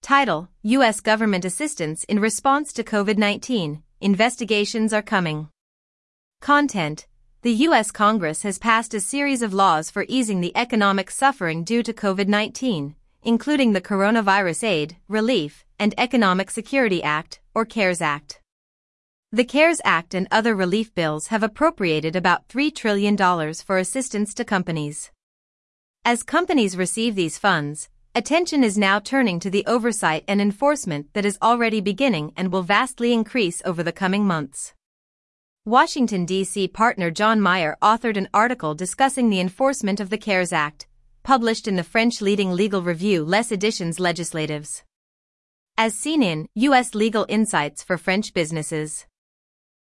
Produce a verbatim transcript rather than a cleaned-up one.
Title: U S Government Assistance in Response to COVID nineteen, Investigations Are Coming. Content: The U S Congress has passed a series of laws for easing the economic suffering due to COVID nineteen, including the Coronavirus Aid, Relief, and Economic Security Act, or CARES Act. The CARES Act and other relief bills have appropriated about three trillion dollars for assistance to companies. As companies receive these funds, attention is now turning to the oversight and enforcement that is already beginning and will vastly increase over the coming months. Washington, D C partner John Meyer authored an article discussing the enforcement of the CARES Act, published in the French leading legal review Les Editions Legislatives. As seen in U S Legal Insights for French Businesses.